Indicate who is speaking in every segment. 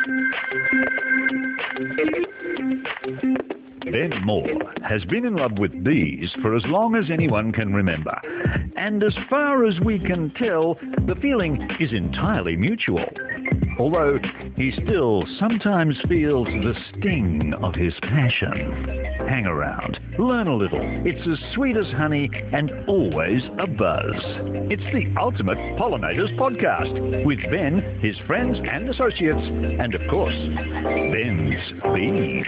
Speaker 1: Ben Moore has been in love with bees for as long as anyone can remember. And as far as we can tell, the feeling is entirely mutual. Although he still sometimes feels the sting of his passion. Hang around, learn a little. It's as sweet as honey and always a buzz. It's the Ultimate Pollinators Podcast with Ben, his friends and associates, and of course, Ben's bees.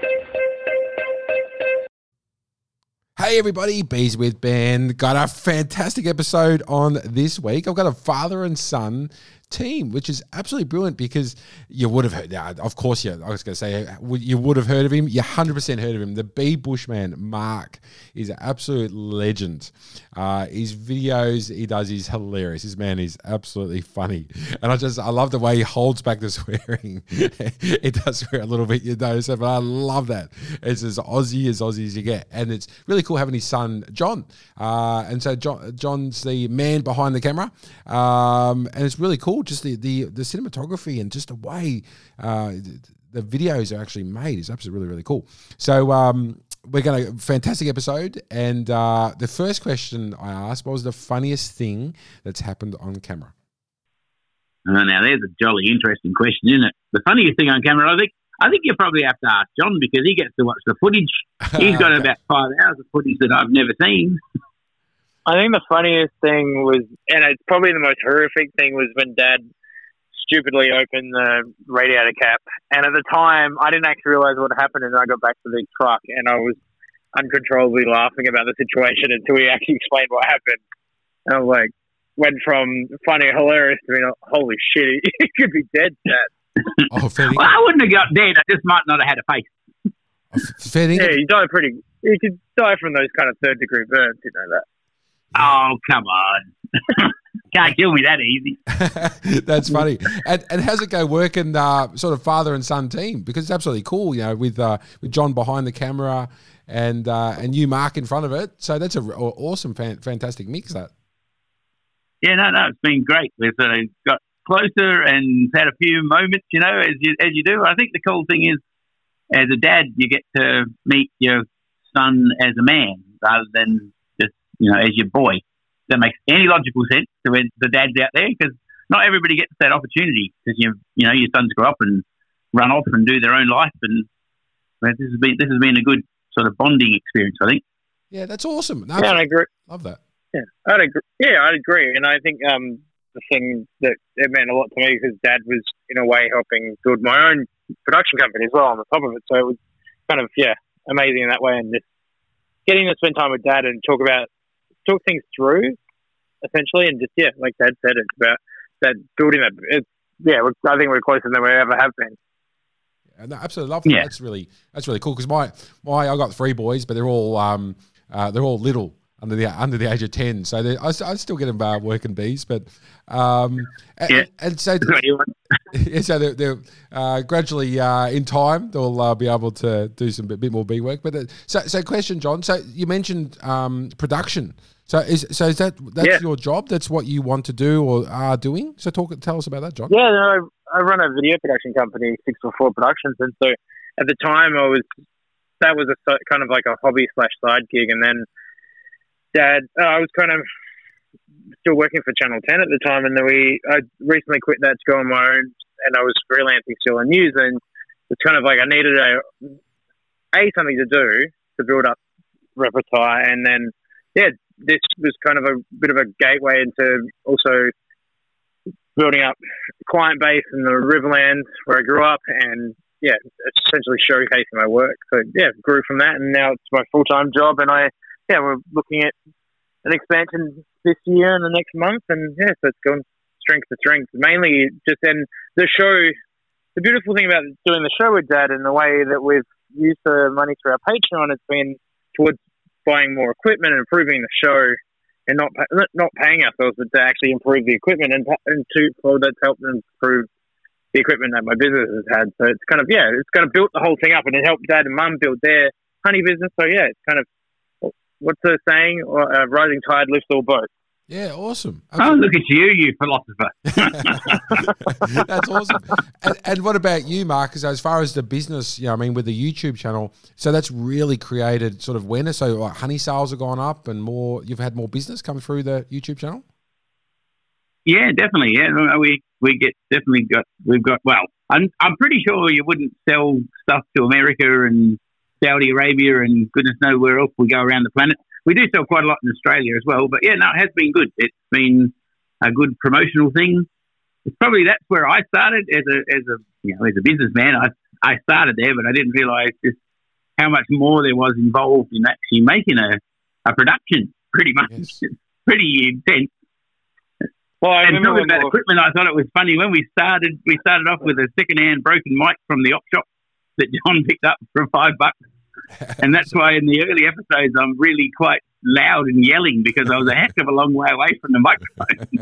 Speaker 2: Hey everybody, Bees with Ben. Got a fantastic episode on this week. I've got a father and son team, which is absolutely brilliant because you would have heard, of course, I was going to say, you would have heard of him. You 100% heard of him. The Bee Bushman, Mark, is an absolute legend. His videos he does is hilarious. This man is absolutely funny. And I love the way he holds back the swearing. He does swear a little bit, you notice it, but I love that. It's as Aussie as you get. And it's really cool having his son, John. And so John's the man behind the camera. And it's really cool, just the cinematography and just the way the videos are actually made is absolutely really, really cool. So we're going to fantastic episode. And the first question I asked, what was the funniest thing that's happened on camera?
Speaker 3: Now there's a jolly interesting question, isn't it? The funniest thing on camera, I think you probably have to ask John because he gets to watch the footage. He's got about 5 hours of footage that I've never seen.
Speaker 4: I think the funniest thing was, and it's probably the most horrific thing, was when Dad stupidly opened the radiator cap. And at the time, I didn't actually realise what happened, and I got back to the truck, and I was uncontrollably laughing about the situation until he actually explained what happened. And I was like, went from funny, hilarious to being, holy shit, he could be dead, Dad.
Speaker 3: Well, I wouldn't have got dead. I just might not have had a face.
Speaker 4: Yeah, he could die from those kind of third-degree burns, you know that.
Speaker 3: Oh, come on. Can't kill me that easy.
Speaker 2: That's funny. And how's it go working sort of father and son team? Because it's absolutely cool, you know, with John behind the camera and you, Mark, in front of it. So that's an awesome, fantastic mix, that.
Speaker 3: Yeah, no, it's been great. We've got closer and had a few moments, you know, as you do. I think the cool thing is, as a dad, you get to meet your son as a man rather than just, you know, as your boy. That makes any logical sense to the dads out there because not everybody gets that opportunity because you know your sons grow up and run off and do their own life, and this has been a good sort of bonding experience, I think.
Speaker 2: Yeah, that's awesome. No,
Speaker 4: I agree.
Speaker 2: Love that.
Speaker 4: Yeah, I'd agree, and I think the thing that it meant a lot to me because Dad was in a way helping build my own production company as well on the top of it, so it was kind of amazing in that way, and just getting to spend time with Dad and talk things through, essentially, and just like Dad said, it's about that building that. I think we're closer than we ever have been.
Speaker 2: Yeah, no, absolutely love that. Yeah. That's really cool because my I got 3 boys, but they're all little under the age of 10, so I still get them working bees, but and so so they're gradually in time they'll be able to do some bit more bee work. But so question, John. So you mentioned production. So is that your job? That's what you want to do or are doing? So tell us about that, John.
Speaker 4: Yeah, no, I run a video production company, 644 Productions, and so at the time that was a kind of like a hobby / side gig, and then Dad, I was kind of still working for Channel 10 at the time, and then I recently quit that to go on my own, and I was freelancing still in news, and it's kind of like I needed something to do to build up repertoire, and then this was kind of a bit of a gateway into also building up client base in the Riverlands where I grew up, and essentially showcasing my work. So grew from that, and now it's my full-time job, and we're looking at an expansion this year and the next month, and so it's gone strength to strength. Mainly just in the show. The beautiful thing about doing the show with Dad and the way that we've used the money through our Patreon has been towards buying more equipment and improving the show, and not paying ourselves, but to actually improve the equipment and that's helped improve the equipment that my business has had. So it's kind of it's kind of built the whole thing up, and it helped Dad and Mum build their honey business. So it's kind of. What's the saying? Rising tide lifts all boats.
Speaker 2: Yeah, awesome.
Speaker 3: Oh, look at you philosopher.
Speaker 2: That's awesome. And what about you, Mark? As far as the business, I mean, with the YouTube channel, so that's really created sort of awareness. So like honey sales have gone up and you've had more business come through the YouTube channel?
Speaker 3: Yeah, definitely. Yeah, we've got. Well, I'm pretty sure you wouldn't sell stuff to America and Saudi Arabia and goodness knows where else we go around the planet. We do sell quite a lot in Australia as well, but yeah, no, it has been good. It's been a good promotional thing. It's probably that's where I started as a businessman. I started there, but I didn't realise just how much more there was involved in actually making a production. Pretty much,
Speaker 2: Yes.
Speaker 3: It's pretty intense.
Speaker 4: Well, I
Speaker 3: And
Speaker 4: remember
Speaker 3: talking about equipment, I thought it was funny when we started off with a second-hand broken mic from the op shop that John picked up for $5. And that's why in the early episodes I'm really quite loud and yelling because I was a heck of a long way away from the microphone.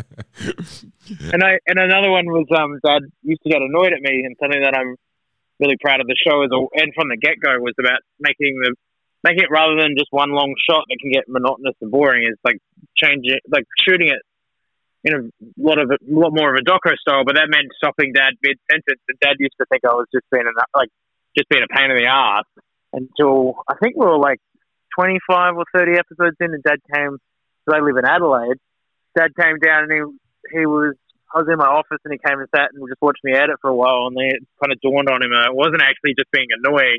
Speaker 4: And another one was Dad used to get annoyed at me, and something that I'm really proud of the show and from the get go was about making it rather than just one long shot that can get monotonous and boring. Is like changing, like shooting it in a lot more of a doco style, but that meant stopping Dad mid sentence. And Dad used to think I was just being a pain in the ass until I think we were like 25 or 30 episodes in, and Dad came. Because I live in Adelaide. Dad came down and I was in my office and he came and sat and just watched me edit for a while, and then it kind of dawned on him it wasn't actually just being annoying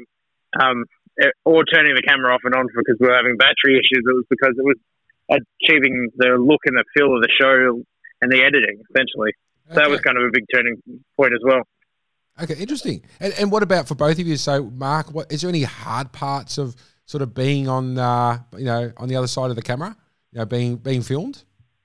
Speaker 4: or turning the camera off and on because we were having battery issues. It was because it was achieving the look and the feel of the show and the editing, essentially. So that was kind of a big turning point as well.
Speaker 2: Okay, interesting. And what about for both of you? So, Mark, is there any hard parts of sort of being on, on the other side of the camera, being filmed?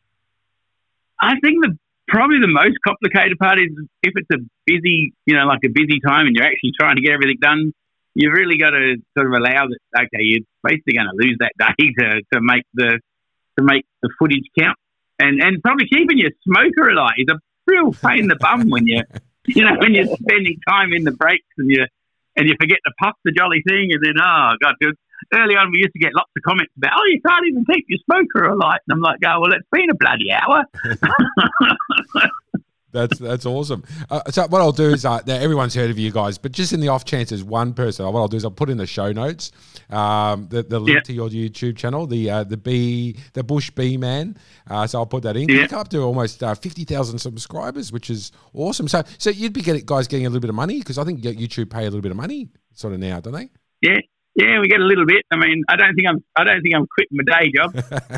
Speaker 3: I think probably the most complicated part is if it's a busy, like a busy time and you're actually trying to get everything done, you've really got to sort of allow that, okay, you're basically going to lose that day to make the footage count. And probably keeping your smoker alight is a real pain in the bum when you're spending time in the breaks and you forget to puff the jolly thing, and then early on we used to get lots of comments about, you can't even keep your smoker alight, and I'm like, well, it's been a bloody hour.
Speaker 2: That's awesome. So what I'll do is, now everyone's heard of you guys, but just in the off chance there's one person, what I'll do is I'll put in the show notes the link to your YouTube channel, the Bush Bee Man. So I'll put that in. You come up to almost 50,000 subscribers, which is awesome. So you'd be getting a little bit of money, because I think YouTube pay a little bit of money sort of now, don't they?
Speaker 3: Yeah, we get a little bit. I mean, I don't think I'm quitting my day job.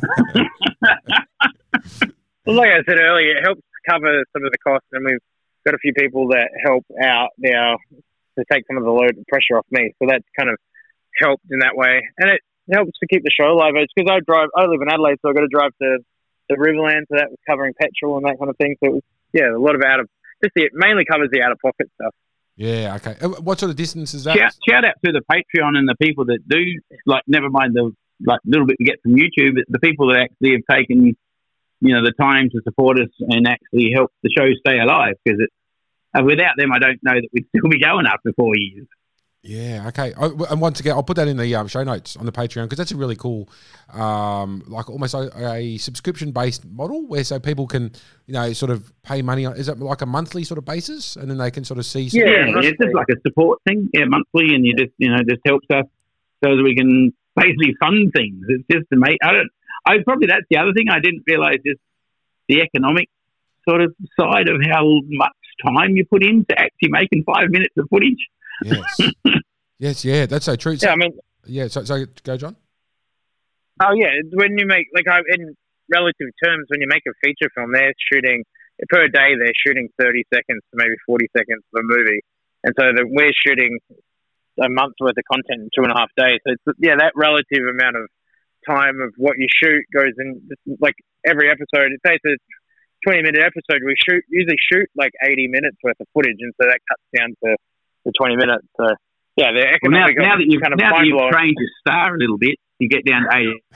Speaker 4: Well, like I said earlier, it helps cover some of the costs, and we've got a few people that help out now to take some of the load and pressure off me. So that's kind of helped in that way, and it helps to keep the show alive. It's because I live in Adelaide, so I've got to drive to the Riverland, so that was covering petrol and that kind of thing. So it was, a lot of it mainly covers the out of pocket stuff.
Speaker 2: Yeah, okay. What sort of distance is that?
Speaker 3: Shout out to the Patreon and the people that do, never mind the little bit we get from YouTube, but the people that actually have taken, the time to support us and actually help the show stay alive, because without them, I don't know that we'd still be going after 4 years.
Speaker 2: Yeah, okay. And once again, I'll put that in the show notes on the Patreon, because that's a really cool, almost a subscription-based model so people can, sort of pay money. Is it like a monthly sort of basis, and then they can sort of see?
Speaker 3: It's just like a support thing, monthly, and you just helps us so that we can basically fund things. It's just to make. Probably that's the other thing I didn't realise is the economic sort of side of how much time you put into actually making 5 minutes of footage.
Speaker 2: Yes. Yes, that's so true. So,
Speaker 4: yeah, I mean...
Speaker 2: Yeah, so go, John.
Speaker 4: Oh, yeah, when you make... in relative terms, when you make a feature film, they're shooting... Per day, they're shooting 30 seconds to maybe 40 seconds of a movie. And so we're shooting a month's worth of content in 2.5 days. So, that relative amount of time of what you shoot goes in... every episode, say it's a 20-minute episode, we usually shoot 80 minutes worth of footage, and so that cuts down to the 20 minutes. So, the economic...
Speaker 3: Now that you've trained your star a little bit, you get down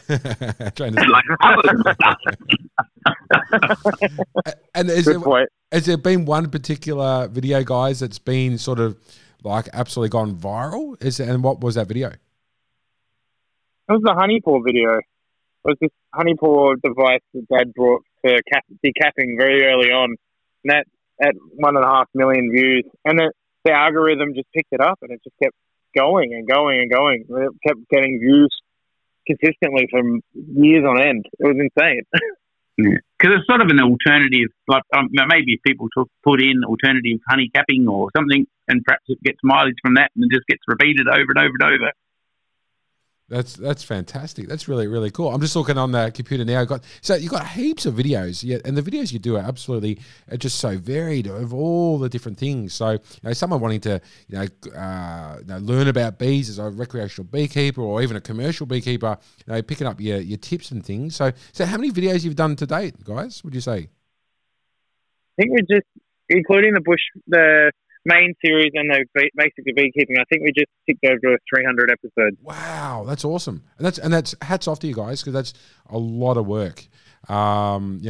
Speaker 3: to 80.
Speaker 2: And has there been one particular video, guys, that's been sort of absolutely gone viral? And what was that video?
Speaker 4: It was the honey pool video. was this honey pour device that Dad brought for decapping very early on, and that at 1.5 million views, and the algorithm just picked it up, and it just kept going and going and going. It kept getting views consistently from years on end. It was insane.
Speaker 3: Because it's sort of an alternative, like maybe if people put in alternative honey capping or something, and perhaps it gets mileage from that, and it just gets repeated over and over and over.
Speaker 2: That's fantastic. That's really, really cool. I'm just looking on the computer now. You've got heaps of videos, yeah, and the videos you do are absolutely just so varied of all the different things. So, someone wanting to, learn about bees as a recreational beekeeper or even a commercial beekeeper, picking up your tips and things. So how many videos you've done to date, guys? Would you say?
Speaker 4: I think we just, including the main series and basically beekeeping, I think we just ticked over 300 episodes.
Speaker 2: Wow, that's awesome, and that's hats off to you guys, because that's a lot of work. Doing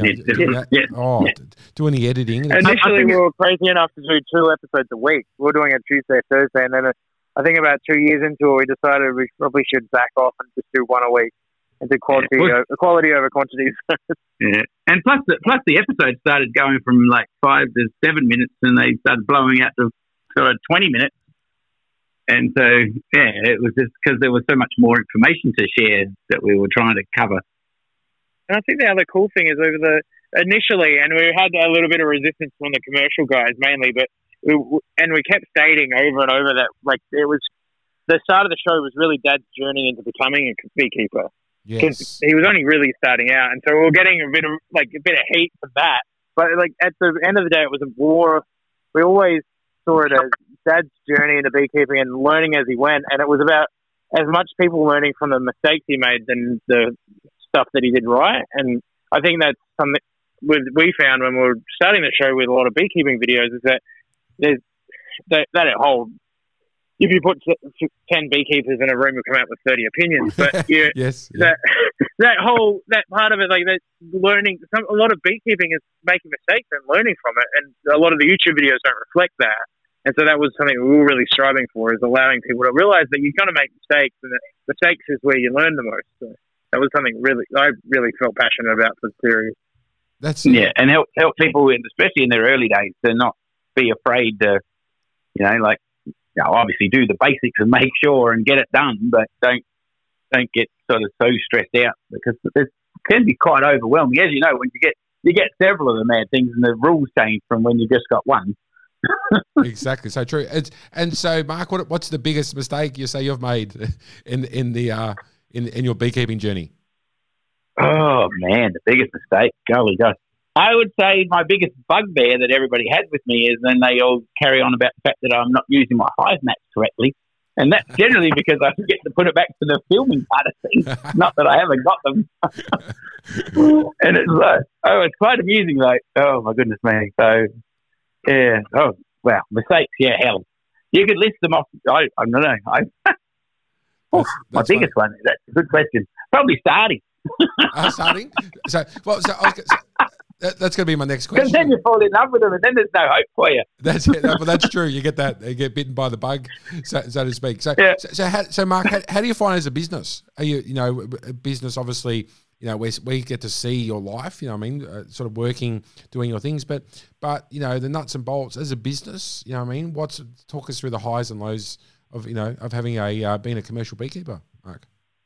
Speaker 2: the editing.
Speaker 4: Initially, we were crazy enough to do 2 episodes a week. We were doing it Tuesday, Thursday, and then I think about 2 years into it, we decided we probably should back off and just do 1 a week and do quality over quantity.
Speaker 3: Yeah, and plus the episodes started going from like 5 to 7 minutes, and they started blowing out to sort of 20 minutes. And so, it was just because there was so much more information to share that we were trying to cover.
Speaker 4: And I think the other cool thing is initially, and we had a little bit of resistance from the commercial guys mainly, but we kept stating over and over that it was the start of the show was really Dad's journey into becoming a beekeeper.
Speaker 2: Yes.
Speaker 4: He was only really starting out, and so we were getting a bit of heat for that. But at the end of the day, it was more. We always saw it as Dad's journey into beekeeping and learning as he went, and it was about as much people learning from the mistakes he made than the stuff that he did right. And I think that's something we found when we were starting the show with a lot of beekeeping videos, is that there's that it holds. If you put 10 beekeepers in a room, you'll come out with 30 opinions. But
Speaker 2: yes,
Speaker 4: that part of it, that learning, a lot of beekeeping is making mistakes and learning from it, and a lot of the YouTube videos don't reflect that. And so that was something we were really striving for, is allowing people to realize that you're going to make mistakes, and that mistakes is where you learn the most. So that was something I really felt passionate about for the series.
Speaker 3: And help people, especially in their early days, to not be afraid to, obviously do the basics and make sure and get it done, but don't get sort of so stressed out, because it can be quite overwhelming. As you know, when you get several of the mad things, and the rules change from when you just got one.
Speaker 2: Exactly, so true. And so, Mark, what's the biggest mistake you say you've made in your beekeeping journey?
Speaker 3: Oh man, the biggest mistake, golly gosh. I would say my biggest bugbear that everybody has with me is then they all carry on about the fact that I'm not using my hive mats correctly. And that's generally because I forget to put it back to the filming part of things. Not that I haven't got them. And it's it's quite amusing, oh my goodness me. So, yeah, oh, wow, mistakes, hell. You could list them off, I don't know. My biggest one, that's a good question. Probably starting.
Speaker 2: Starting? That's going to be my next question.
Speaker 3: Because then you fall in love with them, and then there's no hope for you.
Speaker 2: That's it. Well, that's true. You get that. You get bitten by the bug, so to speak. So Mark, how do you find it as a business? Are you, a business, obviously, where we get to see your life, sort of working, doing your things, but the nuts and bolts as a business, talk us through the highs and lows of having being a commercial beekeeper, Mark.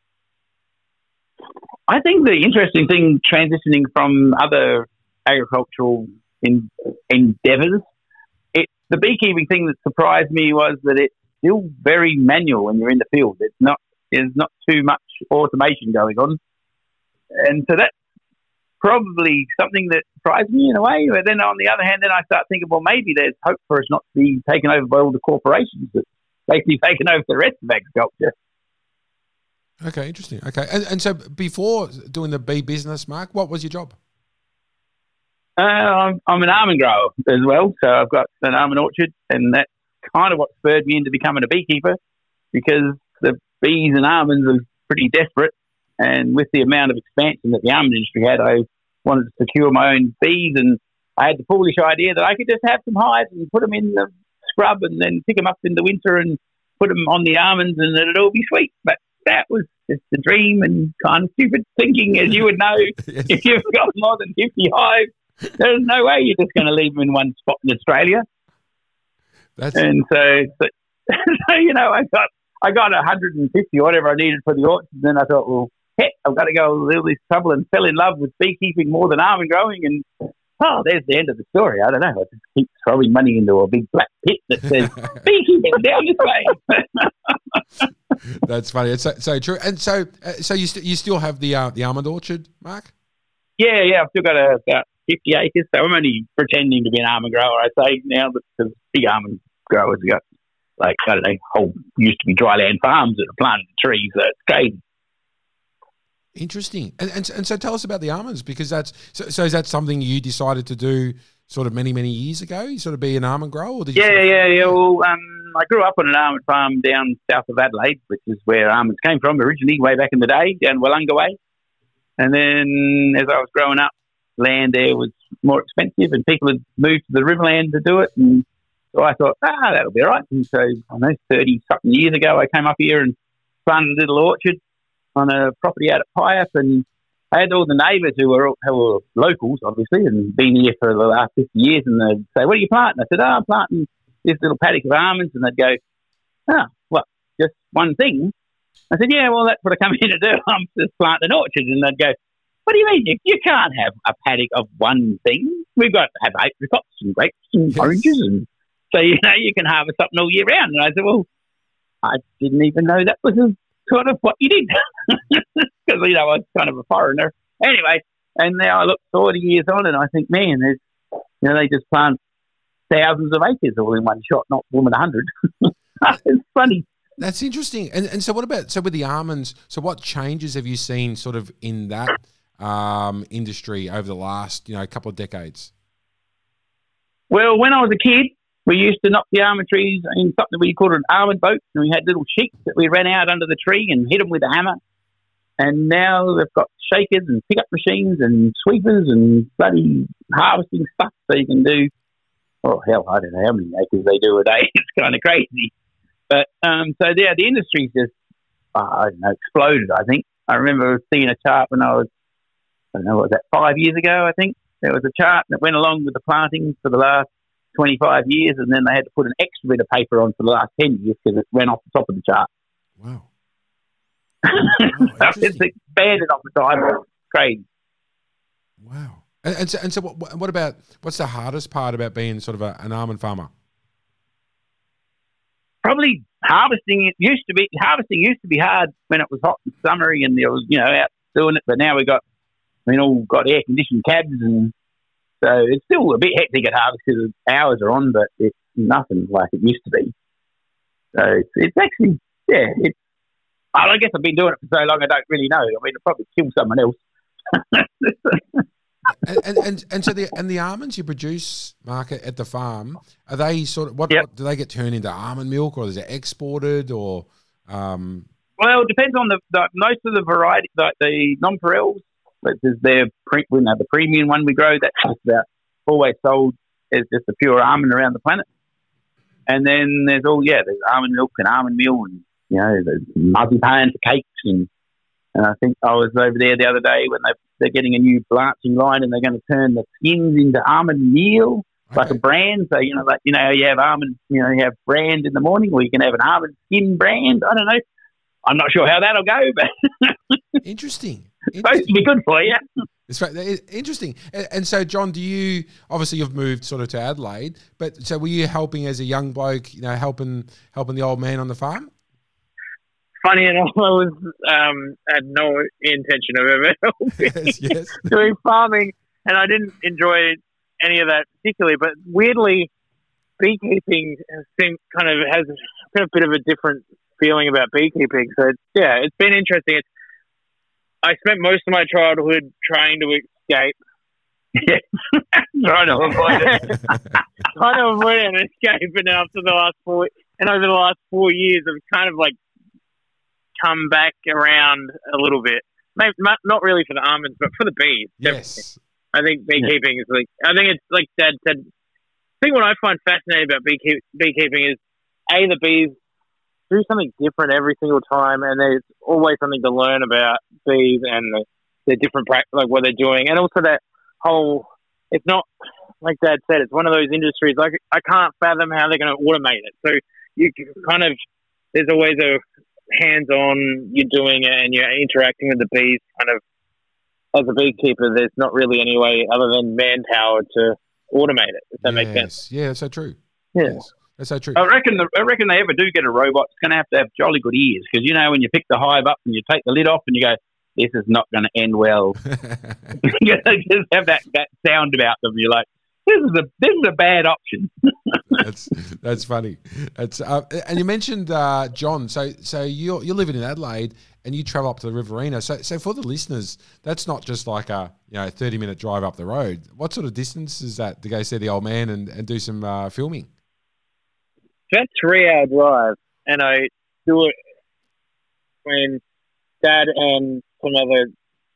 Speaker 3: I think the interesting thing transitioning from other agricultural endeavours, the beekeeping thing that surprised me was that it's still very manual when you're in the field. There's not too much automation going on, and so that's probably something that surprised me in a way. But then on the other hand, then I start thinking, well, maybe there's hope for us not to be taken over by all the corporations that basically taken over the rest of agriculture.
Speaker 2: Okay, interesting. Okay, and so before doing the bee business, Mark, what was your job?
Speaker 3: I'm an almond grower as well, so I've got an almond orchard, and that's kind of what spurred me into becoming a beekeeper, because the bees and almonds are pretty desperate, and with the amount of expansion that the almond industry had, I wanted to secure my own bees, and I had the foolish idea that I could just have some hives and put them in the scrub and then pick them up in the winter and put them on the almonds, and it'd all be sweet. But that was just a dream and kind of stupid thinking, as you would know.
Speaker 2: Yes.
Speaker 3: If you've got more than 50 hives, there's no way you're just going to leave them in one spot in Australia.
Speaker 2: That's
Speaker 3: And so I got 150 or whatever I needed for the orchard. And then I thought, well, heck, I've got to go all this trouble, and fell in love with beekeeping more than almond growing. And there's the end of the story. I don't know. I just keep throwing money into a big black pit that says beekeeping down this way.
Speaker 2: that's funny. It's so true. And so you still have the almond orchard, Mark?
Speaker 3: Yeah. I've still got about 50 acres. So I'm only pretending to be an almond grower, I say now, because big almond growers have got, like, I don't know, used to be dryland farms that are planted trees. So it's crazy.
Speaker 2: Interesting. And so tell us about the almonds, because so is that something you decided to do sort of many years ago? You sort of be an almond grower? Or did you
Speaker 3: Yeah. Well, I grew up on an almond farm down south of Adelaide, which is where almonds came from originally, way back in the day, down Wollonga way. And then as I was growing up, land there was more expensive, and people had moved to the Riverland to do it. And so I thought, that'll be all right. And so, I don't know, 30-something years ago, I came up here and planted a little orchard on a property out at Pyap, and I had all the neighbours who were locals, obviously, and been here for the last 50 years, and they'd say, what are you planting? I said, I'm planting this little paddock of almonds, and they'd go, well, just one thing? I said, yeah, well, that's what I come here to do. I'm just planting an orchard. And they'd go, what do you mean? You can't have a paddock of one thing. We've got to have apricots and grapes and oranges, and so, you can harvest something all year round. And I said, well, I didn't even know that was sort of what you did, because I was kind of a foreigner anyway. And now I look 40 years on, and I think, man, they just plant thousands of acres all in one shot, not more than 100. It's funny.
Speaker 2: That's interesting. And so what about with the almonds? So what changes have you seen sort of in that industry over the last couple of decades?
Speaker 3: Well, when I was a kid, we used to knock the almond trees in something we called an almond boat, and we had little sheets that we ran out under the tree and hit them with a hammer. And now they've got shakers and pickup machines and sweepers and bloody harvesting stuff, so you can do, I don't know how many acres they do a day. It's kind of crazy. But the industry's just, exploded, I think. I remember seeing a chart when I was, 5 years ago, I think. There was a chart that went along with the planting for the last 25 years, and then they had to put an extra bit of paper on for the last 10 years because it ran off the top of the chart.
Speaker 2: Wow.
Speaker 3: So it's expanded off the time. It's crazy.
Speaker 2: Wow. And so what about, what's the hardest part about being sort of an almond farmer?
Speaker 3: Probably harvesting. Harvesting used to be hard when it was hot and summery, and there was, out doing it. But now we've got air conditioned cabs, and so it's still a bit hectic at harvest because the hours are on, but it's nothing like it used to be. So it's actually, I guess I've been doing it for so long, I don't really know. I mean, it'll probably kill someone else.
Speaker 2: and so the almonds you produce, Mark, at the farm, are they sort of what do they get turned into almond milk, or is it exported, or?
Speaker 3: Well, it depends on the most of the variety, like the nonpareils, which is the premium one we grow. That's just about always sold as just a pure almond around the planet. And then there's there's almond milk and almond meal, and there's marzipan for cakes, and I think I was over there the other day when they're getting a new blanching line, and they're going to turn the skins into almond meal, like a brand. So you have almond, you have brand in the morning, or you can have an almond skin brand. I don't know. I'm not sure how that'll go, but
Speaker 2: Interesting.
Speaker 3: It's supposed to be good for you.
Speaker 2: It's interesting. And so, John, obviously you've moved sort of to Adelaide, but so were you helping as a young bloke, helping the old man on the farm?
Speaker 4: Funny enough, I had no intention of ever helping doing farming, and I didn't enjoy any of that particularly. But weirdly, beekeeping has a bit of a different feeling about beekeeping. So it's been interesting. I spent most of my childhood trying to escape.
Speaker 3: Trying to avoid it.
Speaker 4: Trying to avoid an escape, and over the last 4 years, I've kind of like come back around a little bit. Maybe not really for the almonds, but for the bees.
Speaker 2: Yes.
Speaker 4: I think beekeeping is it's like Dad said. I think what I find fascinating about beekeeping is the bees do something different every single time, and there's always something to learn about bees and the different like what they're doing, and also that whole. It's not like Dad said. It's one of those industries. Like I can't fathom how they're going to automate it. So you kind of there's always a hands-on. You're doing it, and you're interacting with the bees. Kind of as a beekeeper, there's not really any way other than manpower to automate it. If that makes sense.
Speaker 2: Yeah, that's so true.
Speaker 4: Yeah.
Speaker 2: Yes, that's so true.
Speaker 3: I reckon they ever do get a robot, it's going to have jolly good ears, because you know when you pick the hive up and you take the lid off and you go, this is not going to end well. You just have that sound about them. You're like, this is a bad option.
Speaker 2: That's funny. That's and you mentioned John. So you're living in Adelaide and you travel up to the Riverina. So for the listeners, that's not just like a 30-minute drive up the road. What sort of distance is that to go see the old man and do some filming?
Speaker 4: It's a 3-hour drive, and I do it when Dad and some other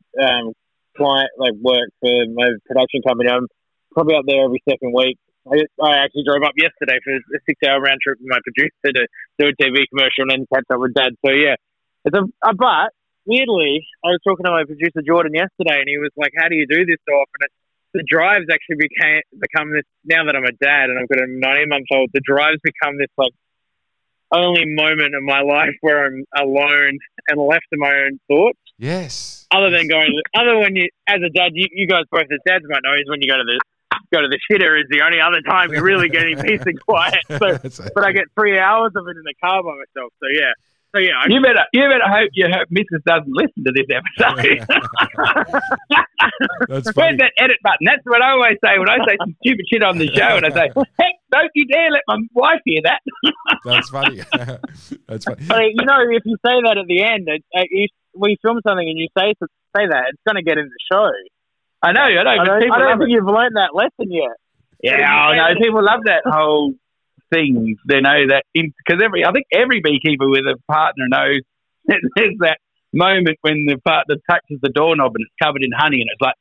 Speaker 4: client work for my production company. I'm probably up there every second week. I actually drove up yesterday for a 6-hour round trip with my producer to do a TV commercial and then catch up with Dad. So yeah, but weirdly, I was talking to my producer Jordan yesterday, and he was like, "How do you do this so often?" The drives actually become this. Now that I'm a dad and I've got a 19-month-old, the drives become this only moment of my life where I'm alone and left to my own thoughts.
Speaker 2: Yes.
Speaker 4: Other when you, as a dad, you guys both as dads might know, is when you go to the shitter is the only other time you really get any peace and quiet. So, but I get 3 hours of it in the car by myself. So yeah. You better hope your missus doesn't listen to this episode.
Speaker 2: That's funny.
Speaker 3: Where's that edit button? That's what I always say when I say some stupid shit on the show, and I say, "Heck, don't you dare let my wife hear that."
Speaker 2: That's funny. That's funny.
Speaker 4: But, if you say that at the end, we film something and you say that, it's going to get in the show.
Speaker 3: I know.
Speaker 4: I don't think you've learned that lesson yet.
Speaker 3: Yeah, I know. People love that whole thing. They know that because I think every beekeeper with a partner knows that there's that moment when the partner touches the doorknob and it's covered in honey, and it's like,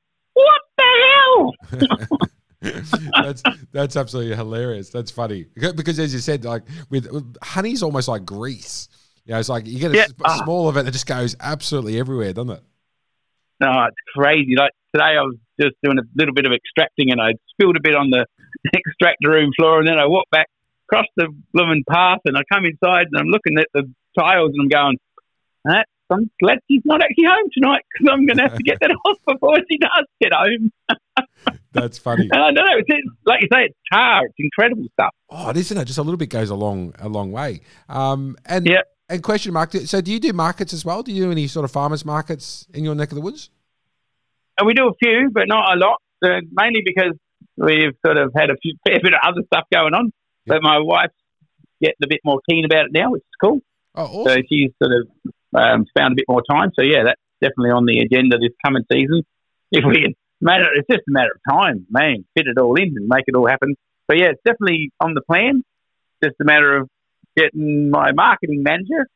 Speaker 3: what the
Speaker 2: hell? That's absolutely hilarious. That's funny because, as you said, with honey's almost like grease. It's like you get a small of it that just goes absolutely everywhere, doesn't it?
Speaker 3: No, it's crazy. Like today, I was just doing a little bit of extracting, and I spilled a bit on the extractor room floor, and then I walked back across the blooming path, and I come inside, and I'm looking at the tiles, and I'm going, I'm glad she's not actually home tonight, because I'm going to have to get that off before she does get home.
Speaker 2: That's funny.
Speaker 3: And I don't know, like you say, it's tar. It's incredible stuff.
Speaker 2: Oh, isn't it? Just a little bit goes a long way. And question mark, so do you do markets as well? Do you do any sort of farmers markets in your neck of the woods?
Speaker 3: And we do a few, but not a lot, mainly because we've sort of had fair bit of other stuff going on. But my wife's getting a bit more keen about it now, which is cool.
Speaker 2: Oh, awesome.
Speaker 3: So she's sort of found a bit more time. So, yeah, that's definitely on the agenda this coming season. If we can it's just a matter of time, man, fit it all in and make it all happen. So, yeah, it's definitely on the plan. Just a matter of getting my marketing manager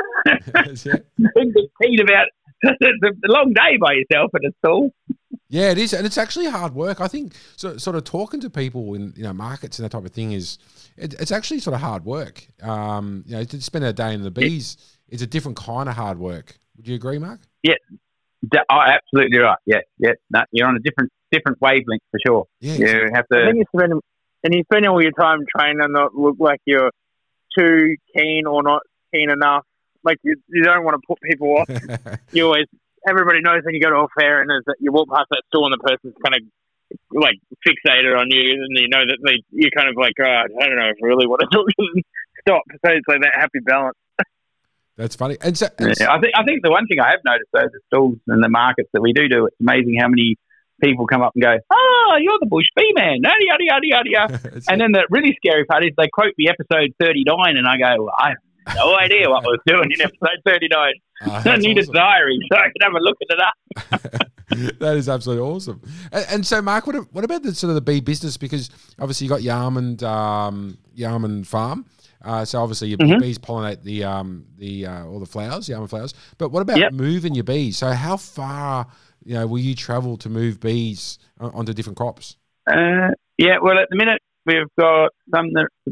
Speaker 3: keen about it's a long day by yourself at a stall.
Speaker 2: Yeah, it is, and it's actually hard work. I think sort of talking to people in markets and that type of thing it's actually sort of hard work. To spend a day in the bees, it's a different kind of hard work. Would you agree, Mark?
Speaker 3: Yeah, absolutely right. Yeah. No, you're on a different wavelength for sure.
Speaker 2: Yeah,
Speaker 3: you have to.
Speaker 4: I think you spend all your time training and not look like you're too keen or not keen enough. Like you don't want to put people off. Everybody knows when you go to a fair and you walk past that store and the person's kind of fixated on you, and you know that you're kind of like, oh, I don't know if I really want to talk to them. Stop. So it's like that happy balance.
Speaker 2: That's funny.
Speaker 3: I think the one thing I have noticed though, the stalls and the markets that we do, it's amazing how many people come up and go, "Oh, you're the bush bee man," yada yada yada yada. And then the really scary part is they quote me episode 39, and I go, well, I have no idea what I was doing in episode 39. I need awesome. A diary so I can have a look at it up.
Speaker 2: That is absolutely awesome. And so, Mark, what about the sort of the bee business? Because obviously you got Yarmond Farm. So obviously your bees pollinate the all the flowers, Yarmond flowers. But what about moving your bees? So how far will you travel to move bees onto different crops?
Speaker 3: Well, at the minute we've got some that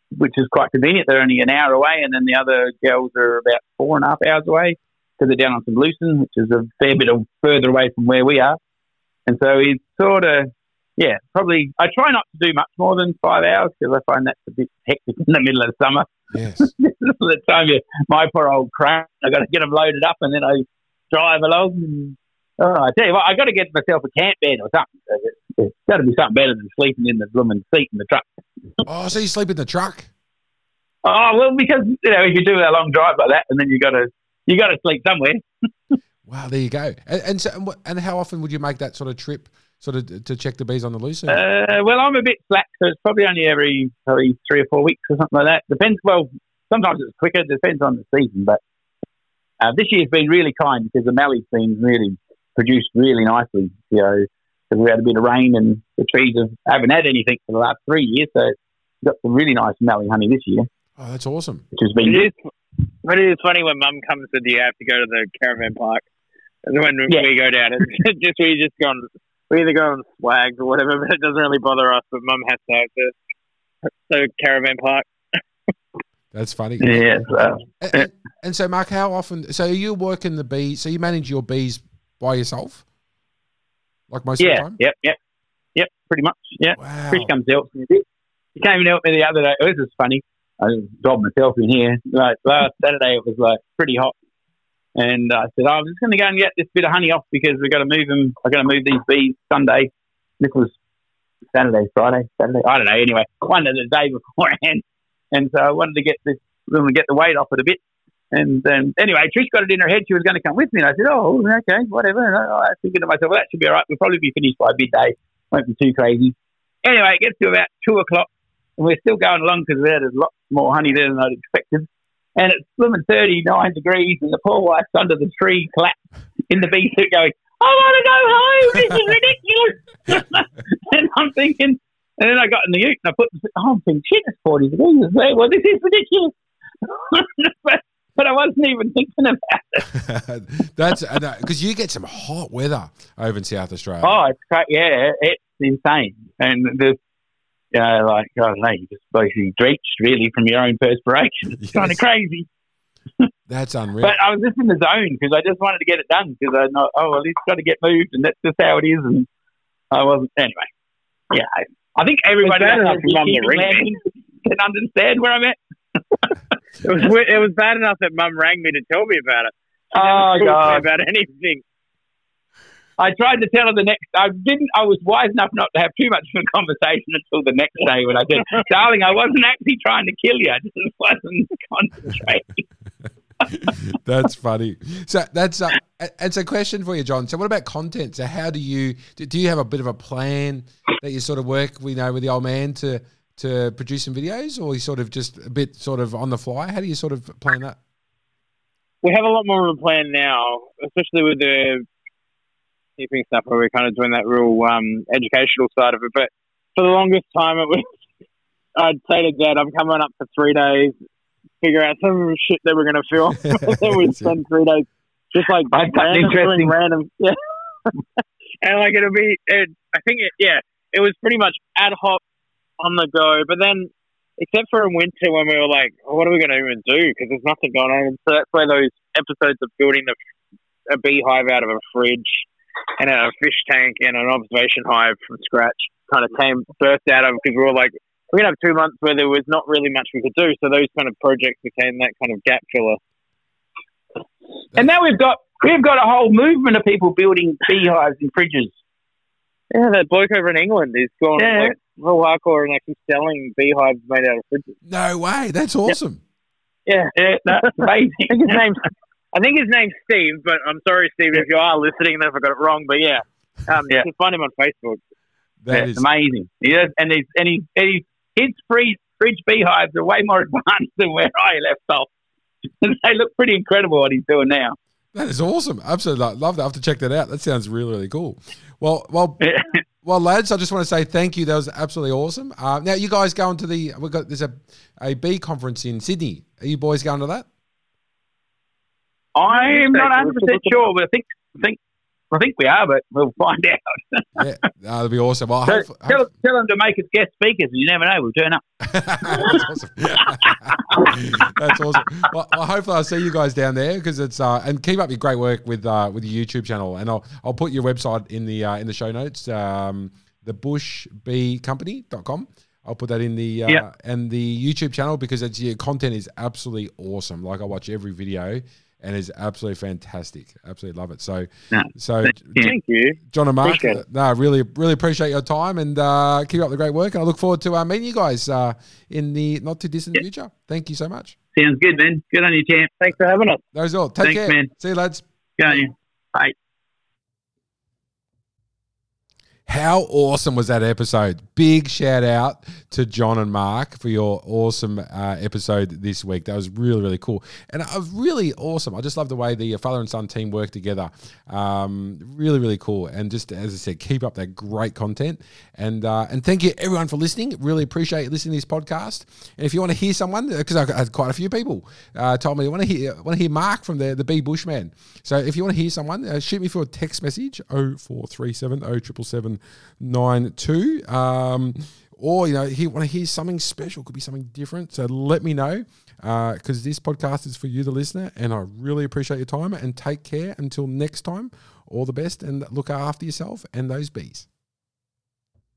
Speaker 3: which is quite convenient. They're only an hour away, and then the other girls are about 4.5 hours away because they're down on St. Lucian, which is a fair bit further away from where we are. And so he's sort of, probably, I try not to do much more than 5 hours because I find that's a bit hectic in the middle of summer.
Speaker 2: Yes.
Speaker 3: The time my poor old crane, I got to get them loaded up and then I drive along. And, I tell you what, I got to get myself a camp bed or something. It's got to be something better than sleeping in the blooming seat in the truck.
Speaker 2: Oh, so you sleep in the truck?
Speaker 3: Oh, well, because, if you do a long drive like that and then you got to sleep somewhere.
Speaker 2: Wow, there you go. And how often would you make that sort of trip, sort of to check the bees on the loose?
Speaker 3: Well, I'm a bit slack, so it's probably only every 3 or 4 weeks or something like that. Depends. Well, sometimes it's quicker. Depends on the season. But this year's been really kind because the mallee's been really produced really nicely. Because we had a bit of rain and the trees haven't had anything for the last 3 years, so we've got some really nice mallee honey this year.
Speaker 2: Oh, that's awesome.
Speaker 3: Which has been.
Speaker 4: But it is funny when Mum comes with you have to go to the caravan park. And when we go down, we either go on swags or whatever, but it doesn't really bother us. But Mum has to have the caravan park.
Speaker 2: That's funny.
Speaker 3: Yeah.
Speaker 2: And so, Mark, how often? So, are you working the bees? So, you manage your bees by yourself, like most of the time?
Speaker 3: Yep. Pretty much. Yeah.
Speaker 2: Wow.
Speaker 3: Chris comes to help me a bit. He came and helped me the other day. This is funny. I dropped myself in here. Like last Saturday, it was like pretty hot. And I said, I'm just going to go and get this bit of honey off because we've got to move them. I've got to move these bees Sunday. This was Saturday. I don't know. Anyway, one of the day beforehand. And so I wanted to get the weight off it a bit. And then, anyway, Trish got it in her head she was going to come with me. And I said, oh, okay, whatever. And I was thinking to myself, well, that should be all right. We'll probably be finished by midday. Won't be too crazy. Anyway, it gets to about 2 o'clock. And we're still going along because there's a lot more honey there than I'd expected. And it's blooming 39 degrees, and the poor wife's under the tree, collapsed in the bee suit, going, I want to go home. This is ridiculous. And I'm thinking, and then I got in the ute and I put, I'm thinking, shit, it's 40 degrees. Well, this is ridiculous. but I wasn't even thinking about it.
Speaker 2: That's because you get some hot weather over in South Australia.
Speaker 3: Oh, it's great. Yeah, it's insane. And I don't know, you just basically drenched really from your own perspiration. It's kind of crazy.
Speaker 2: That's unreal.
Speaker 3: But I was just in the zone because I just wanted to get it done because I know, it's got to get moved and that's just how it is. And I wasn't, anyway. Yeah, I think everybody can understand where I'm at.
Speaker 4: It was bad enough that Mum rang me to tell me about it.
Speaker 3: Oh, God.
Speaker 4: About anything.
Speaker 3: I tried to tell her the next. I was wise enough not to have too much of a conversation until the next day when I said, "Darling, I wasn't actually trying to kill you. I just wasn't concentrating."
Speaker 2: That's funny. So that's it's a question for you, John. So what about content? So how do you have a bit of a plan that you sort of work with the old man to produce some videos, or you sort of just a bit sort of on the fly? How do you sort of plan that?
Speaker 4: We have a lot more of a plan now, especially with the keeping stuff where we're kind of doing that real educational side of it. But for the longest time, it was I'd say to Dad, I'm coming up for 3 days, figure out some shit that we're going to film. Then we'd spend 3 days just like random. Yeah. And like it was pretty much ad hoc on the go. But then, except for in winter when we were like, what are we going to even do? Because there's nothing going on. And so that's where those episodes of building a beehive out of a fridge and a fish tank and an observation hive from scratch kind of came birthed out of, because we were like, we're going to have 2 months where there was not really much we could do. So those kind of projects became that kind of gap filler.
Speaker 3: And now we've got a whole movement of people building beehives in fridges.
Speaker 4: Yeah, that bloke over in England is going real hardcore and actually selling beehives made out of fridges.
Speaker 2: No way. That's awesome.
Speaker 3: Yeah, that's amazing.
Speaker 4: I think his name's Steve, but I'm sorry, Steve, if you are listening if I got it wrong. But you can find him on Facebook.
Speaker 3: That is amazing. And his fridge beehives are way more advanced than where I left off. They look pretty incredible what he's doing now.
Speaker 2: That is awesome. Absolutely love that. I have to check that out. That sounds really, really cool. Well, lads, I just want to say thank you. That was absolutely awesome. Now, you guys going to there's a bee conference in Sydney. Are you boys going to that?
Speaker 3: I'm not 100% sure, but I think I think we are, but we'll find out.
Speaker 2: Yeah, that'll be awesome. Well,
Speaker 3: So tell them to make us guest speakers, and you never know, we'll turn up.
Speaker 2: That's awesome. That's awesome. Well, hopefully I'll see you guys down there because it's and keep up your great work with your YouTube channel, and I'll put your website in the show notes. thebushbeecompany.com. I'll put that in the and the YouTube channel because your content is absolutely awesome. Like I watch every video. And it's absolutely fantastic. Absolutely love it. So
Speaker 4: Thank you,
Speaker 2: John and Mark. Really appreciate your time and keep up the great work. And I look forward to meeting you guys in the not too distant future. Thank you so much.
Speaker 3: Sounds good, man. Good on you, champ.
Speaker 4: Thanks for having us.
Speaker 2: That was all. Take care,
Speaker 3: man.
Speaker 2: See you, lads.
Speaker 3: Good on you. Bye.
Speaker 2: How awesome was that episode? Big shout out to John and Mark for your awesome episode this week. That was really, really cool. And it was really awesome. I just love the way the father and son team work together. Really, really cool. And just, as I said, keep up that great content. And thank you, everyone, for listening. Really appreciate you listening to this podcast. And if you want to hear someone, because I had quite a few people told me they want to hear Mark from the Bee Bushman. So if you want to hear someone, shoot me for a text message, 0437 077 92. Or, you want to hear something special, could be something different. So let me know because this podcast is for you, the listener, and I really appreciate your time and take care until next time. All the best and look after yourself and those bees.